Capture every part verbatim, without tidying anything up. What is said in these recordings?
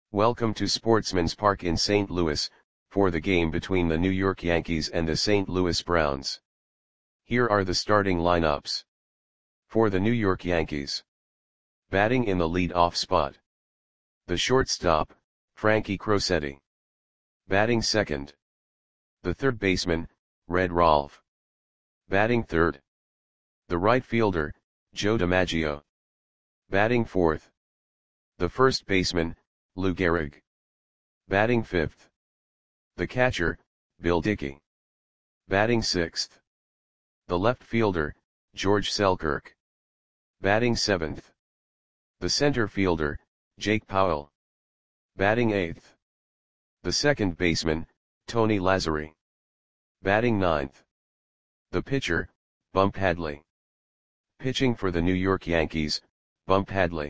Welcome to Sportsman's Park in Saint Louis, for the game between the New York Yankees and the Saint Louis Browns. Here are the starting lineups. For the New York Yankees. Batting in the lead-off spot. The shortstop, Frankie Crosetti. Batting second. The third baseman, Red Rolfe. Batting third. The right fielder, Joe DiMaggio. Batting fourth. The first baseman, Lou Gehrig. Batting fifth. The catcher, Bill Dickey. Batting sixth. The left fielder, George Selkirk. Batting seventh. The center fielder, Jake Powell. Batting eighth. The second baseman, Tony Lazzeri. Batting ninth. The pitcher, Bump Hadley. Pitching for the New York Yankees, Bump Hadley.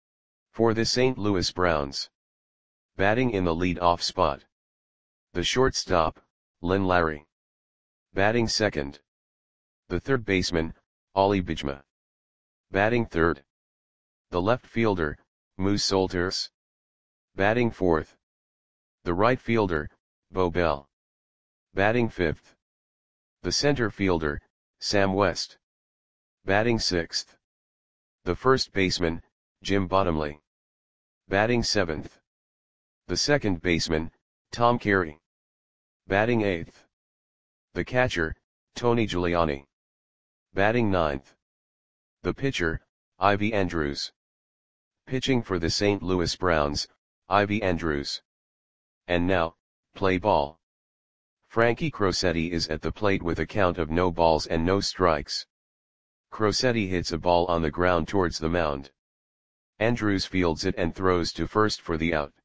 For the Saint Louis Browns. Batting in the lead-off spot. The shortstop, Lynn Larry. Batting second. The third baseman, Ollie Bichma. Batting third. The left fielder, Moose Solters. Batting fourth. The right fielder, Bo Bell. Batting fifth. The center fielder, Sam West. Batting sixth. The first baseman, Jim Bottomley. Batting seventh. The second baseman, Tom Carey. Batting eighth. The catcher, Tony Giuliani. Batting ninth. The pitcher, Ivy Andrews. Pitching for the Saint Louis Browns, Ivy Andrews. And now, play ball. Frankie Crosetti is at the plate with a count of no balls and no strikes. Crosetti hits a ball on the ground towards the mound. Andrews fields it and throws to first for the out.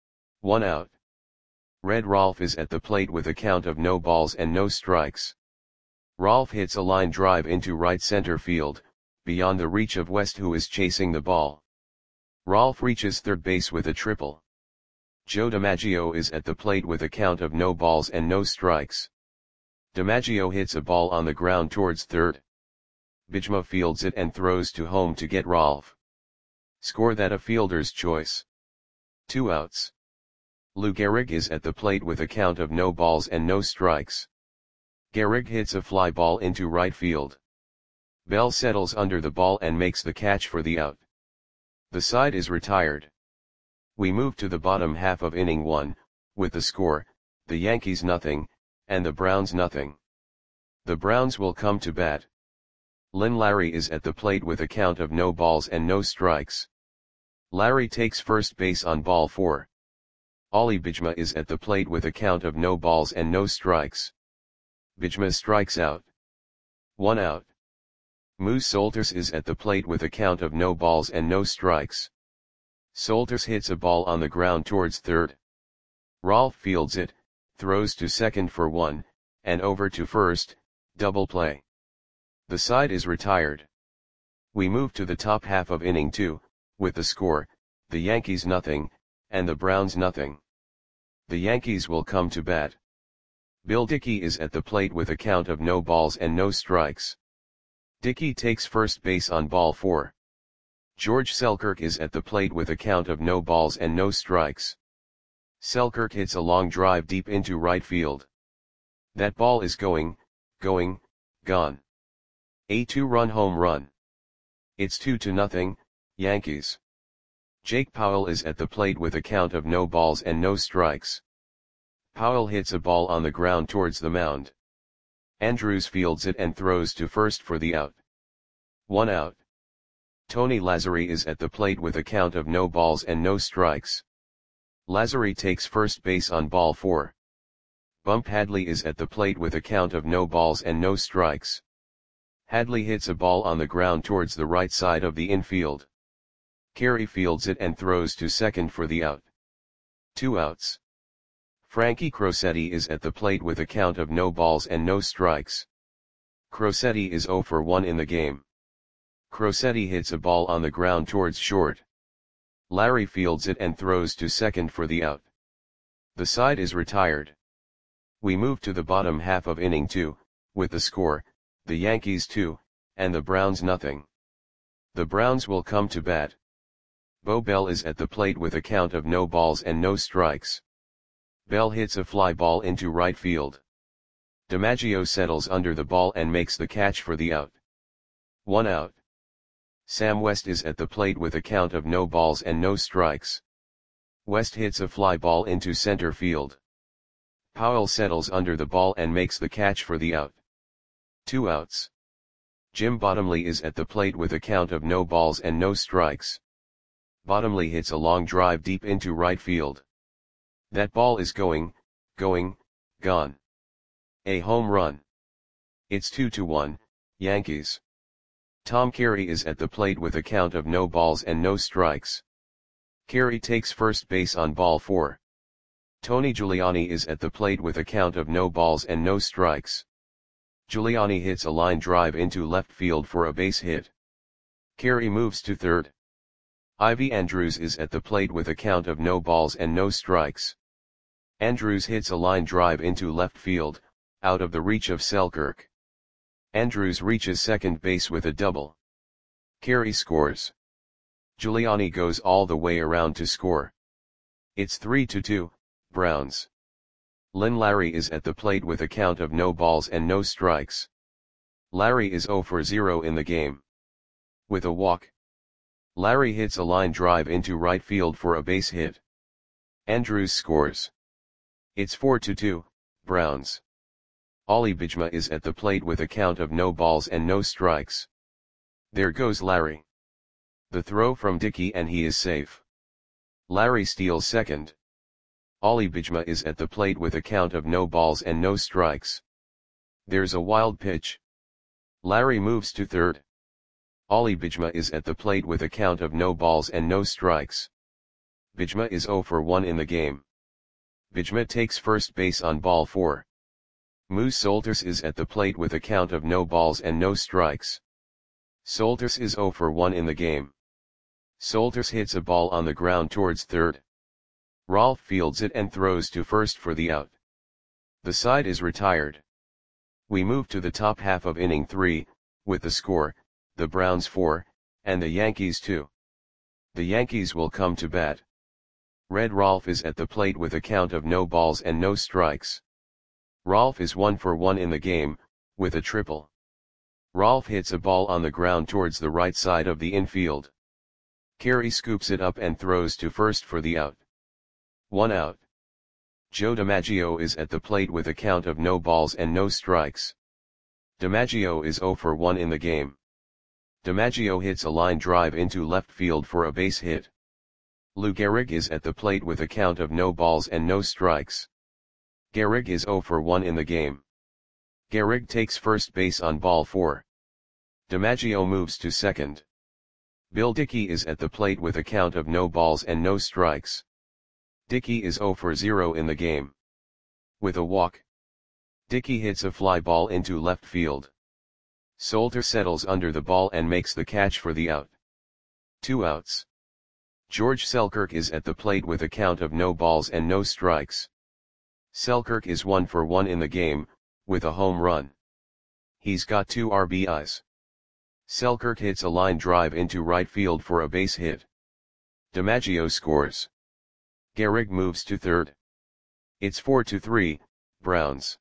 One out. Red Rolfe is at the plate with a count of no balls and no strikes. Rolfe hits a line drive into right center field, beyond the reach of West, who is chasing the ball. Rolfe reaches third base with a triple. Joe DiMaggio is at the plate with a count of no balls and no strikes. DiMaggio hits a ball on the ground towards third. Bichma fields it and throws to home to get Rolfe. Score that a fielder's choice. Two outs. Lou Gehrig is at the plate with a count of no balls and no strikes. Gehrig hits a fly ball into right field. Bell settles under the ball and makes the catch for the out. The side is retired. We move to the bottom half of inning one, with the score, the Yankees nothing, and the Browns nothing. The Browns will come to bat. Lynn Larry is at the plate with a count of no balls and no strikes. Larry takes first base on ball four. Ollie Bichma is at the plate with a count of no balls and no strikes. Bichma strikes out. One out. Moose Solters is at the plate with a count of no balls and no strikes. Solters hits a ball on the ground towards third. Rolfe fields it, throws to second for one, and over to first, double play. The side is retired. We move to the top half of inning two, with the score, the Yankees nothing, and the Browns nothing. The Yankees will come to bat. Bill Dickey is at the plate with a count of no balls and no strikes. Dickey takes first base on ball four. George Selkirk is at the plate with a count of no balls and no strikes. Selkirk hits a long drive deep into right field. That ball is going, going, gone. A two-run home run. It's two to nothing, Yankees. Jake Powell is at the plate with a count of no balls and no strikes. Powell hits a ball on the ground towards the mound. Andrews fields it and throws to first for the out. One out. Tony Lazzeri is at the plate with a count of no balls and no strikes. Lazzeri takes first base on ball four. Bump Hadley is at the plate with a count of no balls and no strikes. Hadley hits a ball on the ground towards the right side of the infield. Carey fields it and throws to second for the out. Two outs. Frankie Crosetti is at the plate with a count of no balls and no strikes. Crosetti is zero for one in the game. Crosetti hits a ball on the ground towards short. Larry fields it and throws to second for the out. The side is retired. We move to the bottom half of inning two, with the score, the Yankees two, and the Browns nothing. The Browns will come to bat. Bo Bell is at the plate with a count of no balls and no strikes. Bell hits a fly ball into right field. DiMaggio settles under the ball and makes the catch for the out. One out. Sam West is at the plate with a count of no balls and no strikes. West hits a fly ball into center field. Powell settles under the ball and makes the catch for the out. Two outs. Jim Bottomley is at the plate with a count of no balls and no strikes. Bottomley hits a long drive deep into right field. That ball is going, going, gone. A home run. It's two to one, Yankees. Tom Carey is at the plate with a count of no balls and no strikes. Carey takes first base on ball four. Tony Giuliani is at the plate with a count of no balls and no strikes. Giuliani hits a line drive into left field for a base hit. Carey moves to third. Ivy Andrews is at the plate with a count of no balls and no strikes. Andrews hits a line drive into left field, out of the reach of Selkirk. Andrews reaches second base with a double. Carey scores. Giuliani goes all the way around to score. It's three to two, Browns. Lynn Larry is at the plate with a count of no balls and no strikes. Larry is zero for zero in the game. With a walk. Larry hits a line drive into right field for a base hit. Andrews scores. It's four to two, Browns. Ollie Bijma is at the plate with a count of no balls and no strikes. There goes Larry. The throw from Dickey and he is safe. Larry steals second. Ollie Bijma is at the plate with a count of no balls and no strikes. There's a wild pitch. Larry moves to third. Ollie Bijma is at the plate with a count of no balls and no strikes. Bijma is zero for one in the game. Bijma takes first base on ball four. Moose Solters is at the plate with a count of no balls and no strikes. Solters is zero for one in the game. Solters hits a ball on the ground towards third. Rolfe fields it and throws to first for the out. The side is retired. We move to the top half of inning three, with the score, the Browns four, and the Yankees two. The Yankees will come to bat. Red Rolfe is at the plate with a count of no balls and no strikes. Rolfe is one for one in the game, with a triple. Rolfe hits a ball on the ground towards the right side of the infield. Carey scoops it up and throws to first for the out. One out. Joe DiMaggio is at the plate with a count of no balls and no strikes. DiMaggio is zero for one in the game. DiMaggio hits a line drive into left field for a base hit. Lou Gehrig is at the plate with a count of no balls and no strikes. Gehrig is zero for one in the game. Gehrig takes first base on ball four. DiMaggio moves to second. Bill Dickey is at the plate with a count of no balls and no strikes. Dickey is zero for zero in the game. With a walk. Dickey hits a fly ball into left field. Solter settles under the ball and makes the catch for the out. Two outs. George Selkirk is at the plate with a count of no balls and no strikes. Selkirk is one for one in the game, with a home run. He's got two R B Is. Selkirk hits a line drive into right field for a base hit. DiMaggio scores. Gehrig moves to third. It's four to three, Browns.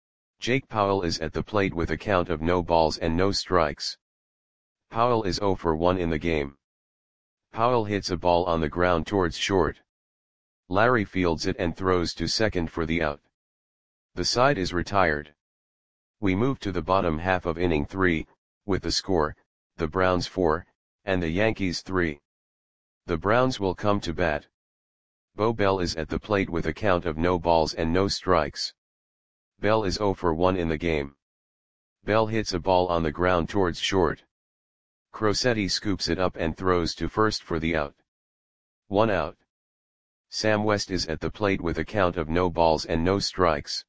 Jake Powell is at the plate with a count of no balls and no strikes. Powell is zero for one in the game. Powell hits a ball on the ground towards short. Larry fields it and throws to second for the out. The side is retired. We move to the bottom half of inning three, with the score, the Browns four, and the Yankees three. The Browns will come to bat. Bo Bell is at the plate with a count of no balls and no strikes. Bell is zero for one in the game. Bell hits a ball on the ground towards short. Crosetti scoops it up and throws to first for the out. One out. Sam West is at the plate with a count of no balls and no strikes.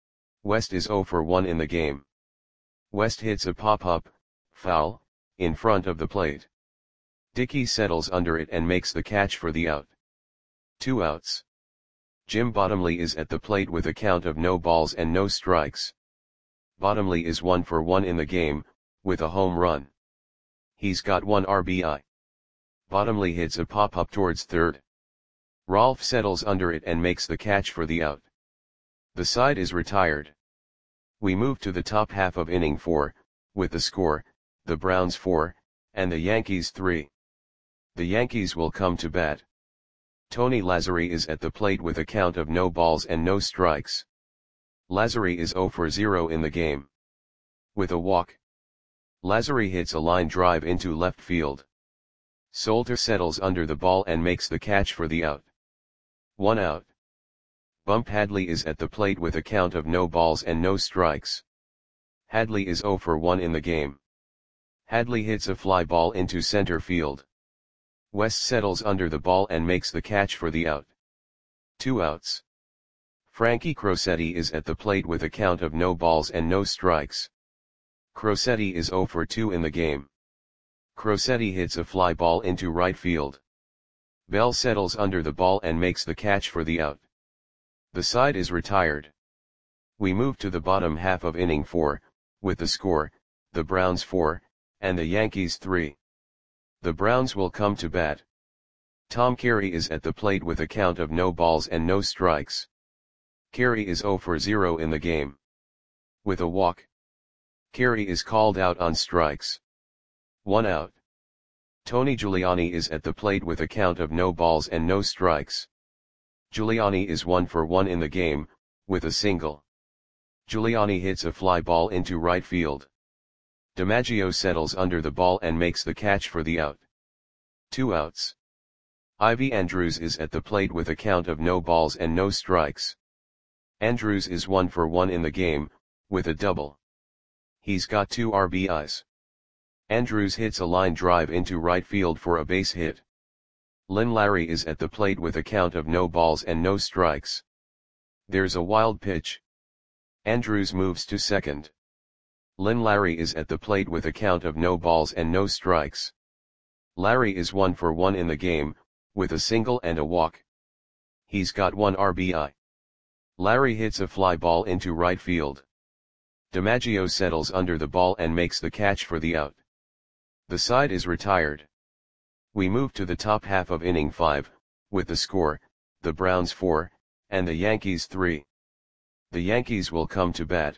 West is zero for one in the game. West hits a pop-up, foul, in front of the plate. Dickey settles under it and makes the catch for the out. Two outs. Jim Bottomley is at the plate with a count of no balls and no strikes. Bottomley is one for one in the game, with a home run. He's got one R B I. Bottomley hits a pop-up towards third. Rolfe settles under it and makes the catch for the out. The side is retired. We move to the top half of inning four, with the score, the Browns four, and the Yankees three. The Yankees will come to bat. Tony Lazzeri is at the plate with a count of no balls and no strikes. Lazzeri is zero for zero in the game. With a walk. Lazzeri hits a line drive into left field. Solter settles under the ball and makes the catch for the out. One out. Bump Hadley is at the plate with a count of no balls and no strikes. Hadley is zero for one in the game. Hadley hits a fly ball into center field. West settles under the ball and makes the catch for the out. Two outs. Frankie Crosetti is at the plate with a count of no balls and no strikes. Crosetti is zero for two in the game. Crosetti hits a fly ball into right field. Bell settles under the ball and makes the catch for the out. The side is retired. We move to the bottom half of inning four, with the score, the Browns four, and the Yankees three. The Browns will come to bat. Tom Carey is at the plate with a count of no balls and no strikes. Carey is zero for zero in the game. With a walk. Carey is called out on strikes. One out. Tony Giuliani is at the plate with a count of no balls and no strikes. Giuliani is one for one in the game, with a single. Giuliani hits a fly ball into right field. DiMaggio settles under the ball and makes the catch for the out. Two outs. Ivy Andrews is at the plate with a count of no balls and no strikes. Andrews is one for one in the game, with a double. He's got two R B Is. Andrews hits a line drive into right field for a base hit. Lynn Larry is at the plate with a count of no balls and no strikes. There's a wild pitch. Andrews moves to second. Lynn Larry is at the plate with a count of no balls and no strikes. Larry is one for one in the game, with a single and a walk. He's got one R B I. Larry hits a fly ball into right field. DiMaggio settles under the ball and makes the catch for the out. The side is retired. We move to the top half of inning five, with the score, the Browns four, and the Yankees three. The Yankees will come to bat.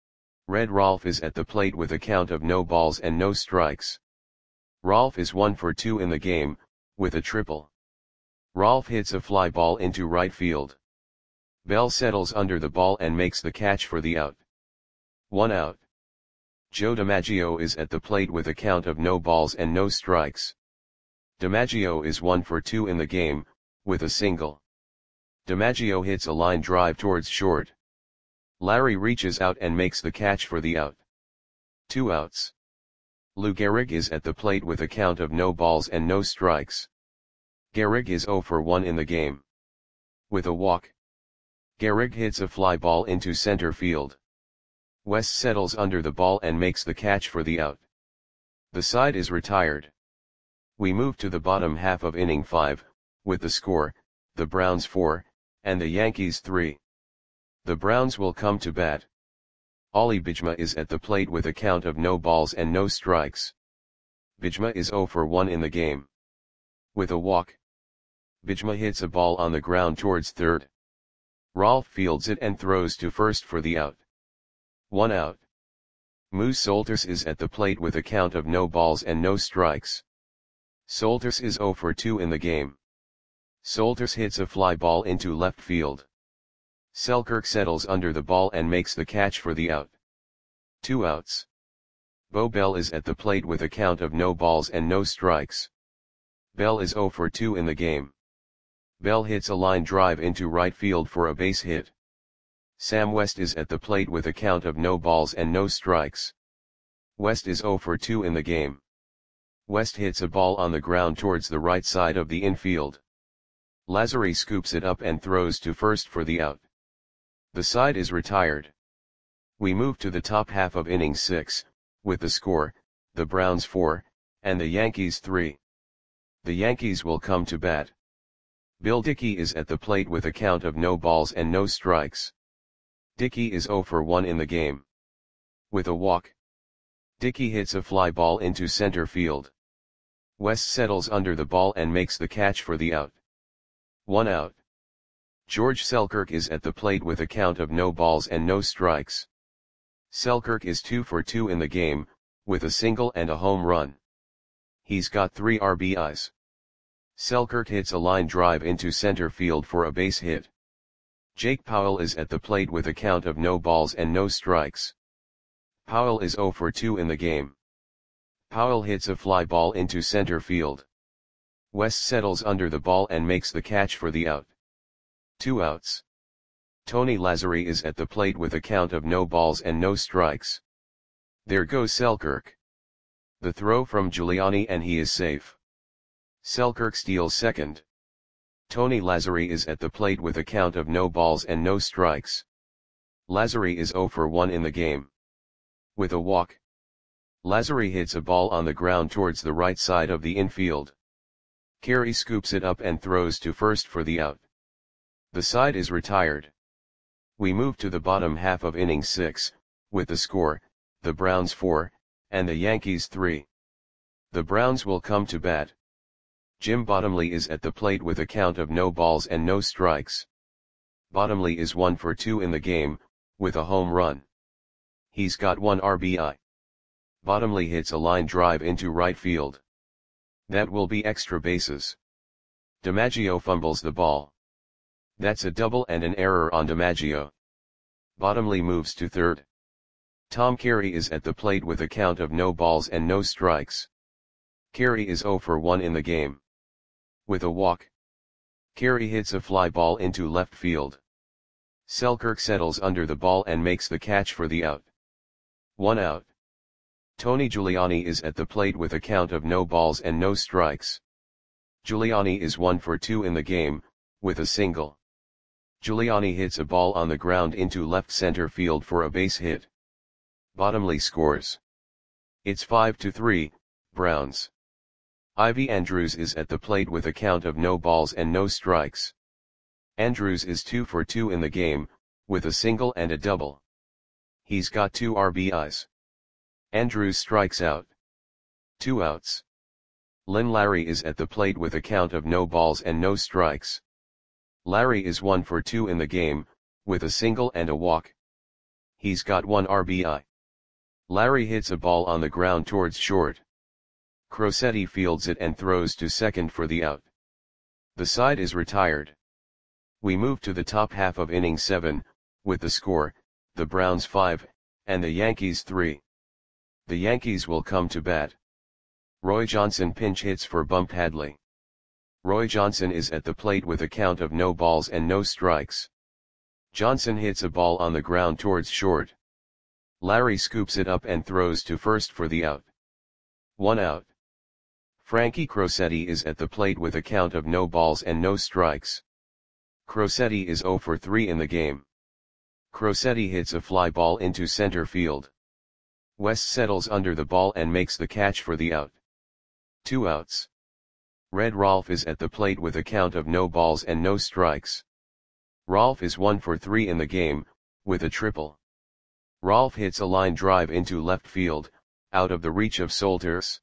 Red Rolfe is at the plate with a count of no balls and no strikes. Rolfe is one for two in the game, with a triple. Rolfe hits a fly ball into right field. Bell settles under the ball and makes the catch for the out. One out. Joe DiMaggio is at the plate with a count of no balls and no strikes. DiMaggio is one for two in the game, with a single. DiMaggio hits a line drive towards short. Larry reaches out and makes the catch for the out. Two outs. Lou Gehrig is at the plate with a count of no balls and no strikes. Gehrig is zero for one in the game. With a walk. Gehrig hits a fly ball into center field. West settles under the ball and makes the catch for the out. The side is retired. We move to the bottom half of inning five, with the score, the Browns four, and the Yankees three. The Browns will come to bat. Ollie Bijma is at the plate with a count of no balls and no strikes. Bijma is zero for one in the game. With a walk. Bijma hits a ball on the ground towards third. Rolfe fields it and throws to first for the out. One out. Moose Solters is at the plate with a count of no balls and no strikes. Solters is zero for two in the game. Solters hits a fly ball into left field. Selkirk settles under the ball and makes the catch for the out. Two outs. Bo Bell is at the plate with a count of no balls and no strikes. Bell is zero for two in the game. Bell hits a line drive into right field for a base hit. Sam West is at the plate with a count of no balls and no strikes. West is zero for two in the game. West hits a ball on the ground towards the right side of the infield. Lazzeri scoops it up and throws to first for the out. The side is retired. We move to the top half of inning six, with the score, the Browns four, and the Yankees three. The Yankees will come to bat. Bill Dickey is at the plate with a count of no balls and no strikes. Dickey is zero for one in the game. With a walk. Dickey hits a fly ball into center field. West settles under the ball and makes the catch for the out. One out. George Selkirk is at the plate with a count of no balls and no strikes. Selkirk is two for two in the game, with a single and a home run. He's got three R B Is. Selkirk hits a line drive into center field for a base hit. Jake Powell is at the plate with a count of no balls and no strikes. Powell is zero for two in the game. Powell hits a fly ball into center field. West settles under the ball and makes the catch for the out. Two outs. Tony Lazzeri is at the plate with a count of no balls and no strikes. There goes Selkirk. The throw from Giuliani and he is safe. Selkirk steals second. Tony Lazzeri is at the plate with a count of no balls and no strikes. Lazzeri is zero for one in the game. With a walk. Lazzeri hits a ball on the ground towards the right side of the infield. Carey scoops it up and throws to first for the out. The side is retired. We move to the bottom half of inning six, with the score, the Browns four, and the Yankees three. The Browns will come to bat. Jim Bottomley is at the plate with a count of no balls and no strikes. Bottomley is one for two in the game, with a home run. He's got one R B I. Bottomley hits a line drive into right field. That will be extra bases. DiMaggio fumbles the ball. That's a double and an error on DiMaggio. Bottomley moves to third. Tom Carey is at the plate with a count of no balls and no strikes. Carey is zero for one in the game. With a walk. Carey hits a fly ball into left field. Selkirk settles under the ball and makes the catch for the out. One out. Tony Giuliani is at the plate with a count of no balls and no strikes. Giuliani is one for two in the game, with a single. Giuliani hits a ball on the ground into left center field for a base hit. Bottomley scores. It's five to three, Browns. Ivy Andrews is at the plate with a count of no balls and no strikes. Andrews is two for two in the game, with a single and a double. He's got two R B Is. Andrews strikes out. Two outs. Lynn Larry is at the plate with a count of no balls and no strikes. Larry is one for two in the game, with a single and a walk. He's got one R B I. Larry hits a ball on the ground towards short. Crosetti fields it and throws to second for the out. The side is retired. We move to the top half of inning seven, with the score, the Browns five, and the Yankees three. The Yankees will come to bat. Roy Johnson pinch hits for Bump Hadley. Roy Johnson is at the plate with a count of no balls and no strikes. Johnson hits a ball on the ground towards short. Larry scoops it up and throws to first for the out. One out. Frankie Crosetti is at the plate with a count of no balls and no strikes. Crosetti is zero for three in the game. Crosetti hits a fly ball into center field. West settles under the ball and makes the catch for the out. Two outs. Red Rolfe is at the plate with a count of no balls and no strikes. Rolfe is one for three in the game, with a triple. Rolfe hits a line drive into left field, out of the reach of Solters.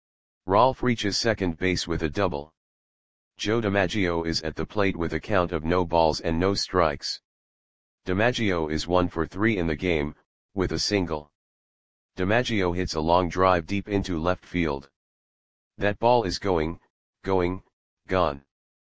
Rolfe reaches second base with a double. Joe DiMaggio is at the plate with a count of no balls and no strikes. DiMaggio is one for three in the game, with a single. DiMaggio hits a long drive deep into left field. That ball is going, going, gone.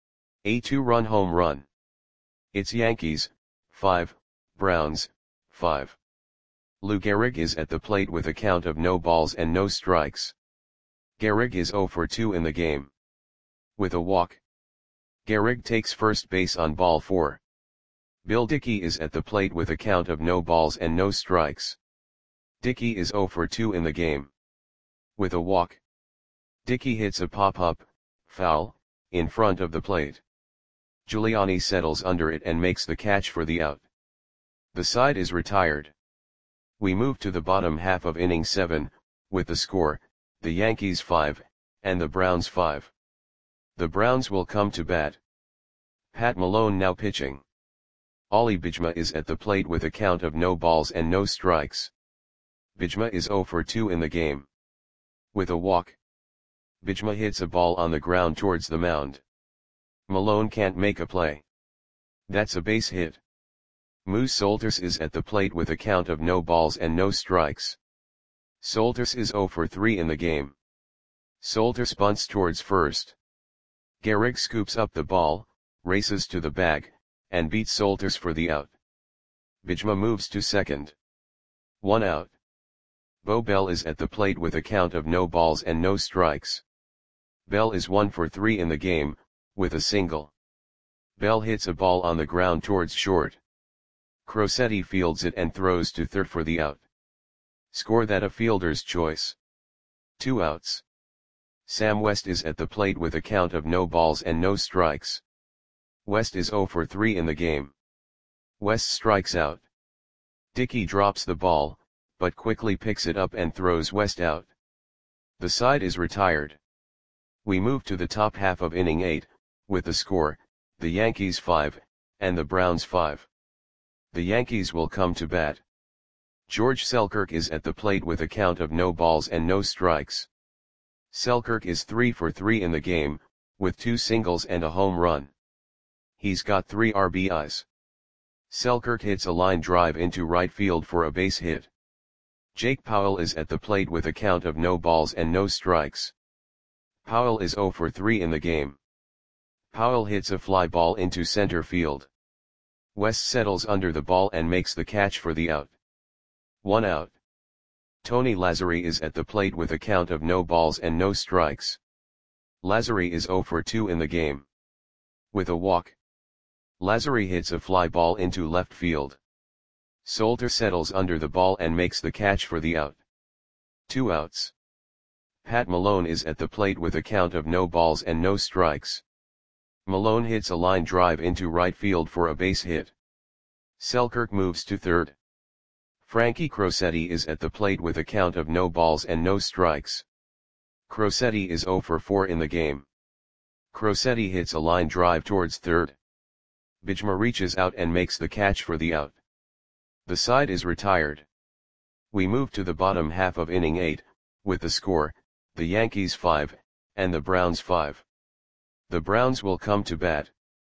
A two-run home run. It's Yankees, five, Browns, five. Lou Gehrig is at the plate with a count of no balls and no strikes. Gehrig is zero for two in the game. With a walk. Gehrig takes first base on ball four. Bill Dickey is at the plate with a count of no balls and no strikes. Dickey is zero for two in the game. With a walk. Dickey hits a pop-up, foul, in front of the plate. Giuliani settles under it and makes the catch for the out. The side is retired. We move to the bottom half of inning seven, with the score, the Yankees five, and the Browns five. The Browns will come to bat. Pat Malone now pitching. Ollie Bijma is at the plate with a count of no balls and no strikes. Bijma is zero for two in the game. With a walk. Bijma hits a ball on the ground towards the mound. Malone can't make a play. That's a base hit. Moose Solters is at the plate with a count of no balls and no strikes. Solters is zero for three in the game. Solters bunts towards first. Gehrig scoops up the ball, races to the bag, and beats Solters for the out. Bijma moves to second. One out. Bo Bell is at the plate with a count of no balls and no strikes. Bell is one for three in the game, with a single. Bell hits a ball on the ground towards short. Crosetti fields it and throws to third for the out. Score that a fielder's choice. Two outs. Sam West is at the plate with a count of no balls and no strikes. West is zero for three in the game. West strikes out. Dickey drops the ball, but quickly picks it up and throws West out. The side is retired. We move to the top half of inning eight, with the score, the Yankees five, and the Browns five. The Yankees will come to bat. George Selkirk is at the plate with a count of no balls and no strikes. Selkirk is three for three in the game, with two singles and a home run. He's got three R B Is. Selkirk hits a line drive into right field for a base hit. Jake Powell is at the plate with a count of no balls and no strikes. Powell is zero for three in the game. Powell hits a fly ball into center field. West settles under the ball and makes the catch for the out. One out. Tony Lazzari is at the plate with a count of no balls and no strikes. Lazzari is zero for two in the game. With a walk. Lazzari hits a fly ball into left field. Solter settles under the ball and makes the catch for the out. Two outs. Pat Malone is at the plate with a count of no balls and no strikes. Malone hits a line drive into right field for a base hit. Selkirk moves to third. Frankie Crosetti is at the plate with a count of no balls and no strikes. Crosetti is zero for four in the game. Crosetti hits a line drive towards third. Bijma reaches out and makes the catch for the out. The side is retired. We move to the bottom half of inning eight, with the score, the Yankees five, and the Browns five. The Browns will come to bat.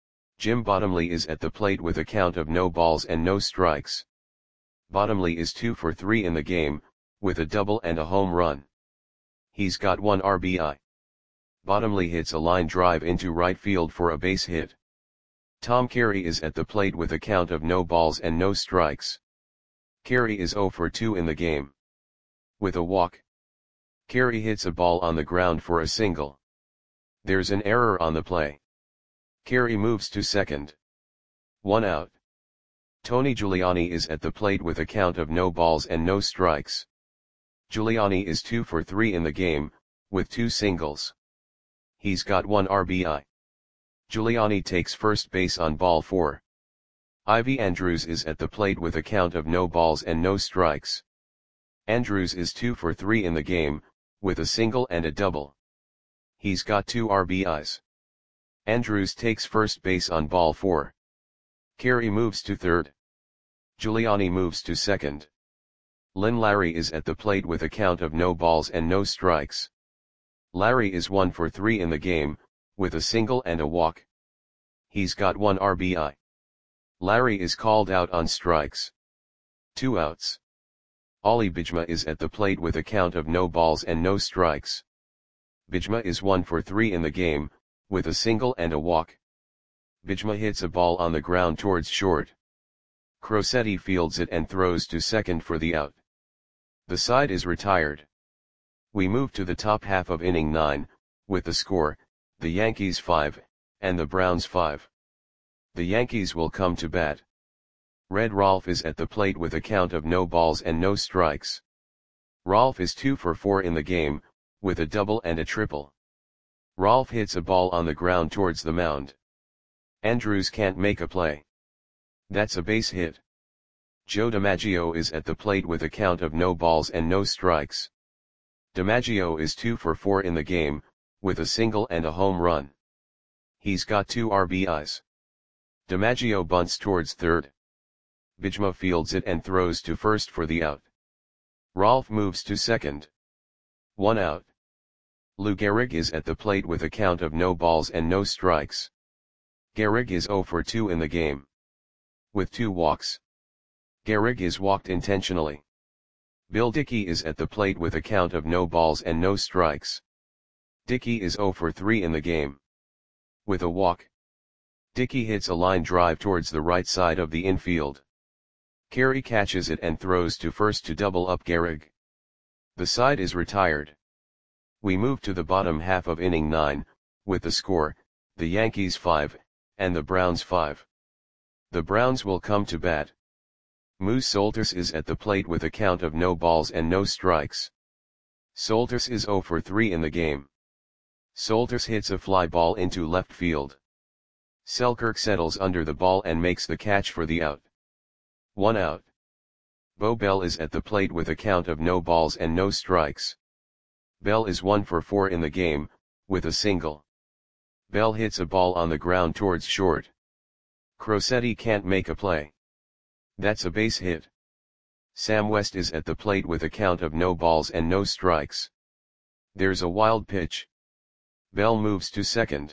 Jim Bottomley is at the plate with a count of no balls and no strikes. Bottomley is two for three in the game, with a double and a home run. He's got one R B I. Bottomley hits a line drive into right field for a base hit. Tom Carey is at the plate with a count of no balls and no strikes. Carey is zero for two in the game. With a walk. Carey hits a ball on the ground for a single. There's an error on the play. Carey moves to second. One out. Tony Giuliani is at the plate with a count of no balls and no strikes. Giuliani is two for three in the game, with two singles. He's got one R B I. Giuliani takes first base on ball four. Ivy Andrews is at the plate with a count of no balls and no strikes. Andrews is two for three in the game, with a single and a double. He's got two R B Is. Andrews takes first base on ball four. Carey moves to third. Giuliani moves to second. Lynn Larry is at the plate with a count of no balls and no strikes. Larry is one for three in the game, with a single and a walk. He's got one R B I. Larry is called out on strikes. Two outs. Ollie Bijma is at the plate with a count of no balls and no strikes. Bijma is one for three in the game, with a single and a walk. Bijma hits a ball on the ground towards short. Crosetti fields it and throws to second for the out. The side is retired. We move to the top half of inning nine, with the score, the Yankees five, and the Browns five. The Yankees will come to bat. Red Rolfe is at the plate with a count of no balls and no strikes. Rolfe is two for four in the game, with a double and a triple. Rolfe hits a ball on the ground towards the mound. Andrews can't make a play. That's a base hit. Joe DiMaggio is at the plate with a count of no balls and no strikes. DiMaggio is two for four in the game, with a single and a home run. He's got two R B Is. DiMaggio bunts towards third. Bijma fields it and throws to first for the out. Rolfe moves to second. One out. Lou Gehrig is at the plate with a count of no balls and no strikes. Gehrig is zero for two in the game, with two walks. Gehrig is walked intentionally. Bill Dickey is at the plate with a count of no balls and no strikes. Dickey is zero for three in the game, with a walk. Dickey hits a line drive towards the right side of the infield. Carey catches it and throws to first to double up Gehrig. The side is retired. We move to the bottom half of inning nine, with the score, the Yankees five, and the Browns five. The Browns will come to bat. Moose Solters is at the plate with a count of no balls and no strikes. Solters is zero for three in the game. Solters hits a fly ball into left field. Selkirk settles under the ball and makes the catch for the out. One out. Bo Bell is at the plate with a count of no balls and no strikes. Bell is one for four in the game, with a single. Bell hits a ball on the ground towards short. Crosetti can't make a play. That's a base hit. Sam West is at the plate with a count of no balls and no strikes. There's a wild pitch. Bell moves to second.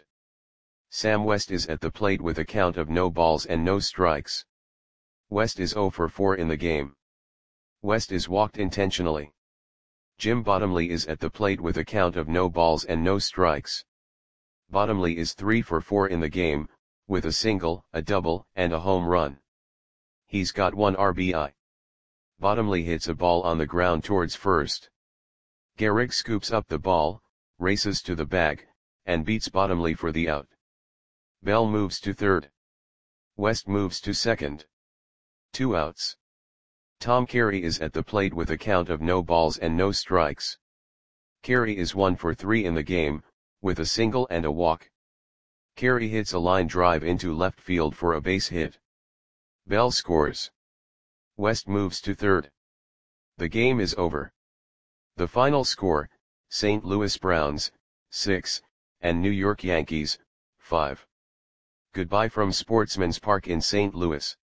Sam West is at the plate with a count of no balls and no strikes. West is zero for four in the game. West is walked intentionally. Jim Bottomley is at the plate with a count of no balls and no strikes. Bottomley is three for four in the game, with a single, a double, and a home run. He's got one R B I. Bottomley hits a ball on the ground towards first. Gehrig scoops up the ball, races to the bag, and beats Bottomley for the out. Bell moves to third. West moves to second. Two outs. Tom Carey is at the plate with a count of no balls and no strikes. Carey is one for three in the game, with a single and a walk. Carey hits a line drive into left field for a base hit. Bell scores. West moves to third. The game is over. The final score, Saint Louis Browns, six, and New York Yankees, five. Goodbye from Sportsman's Park in Saint Louis.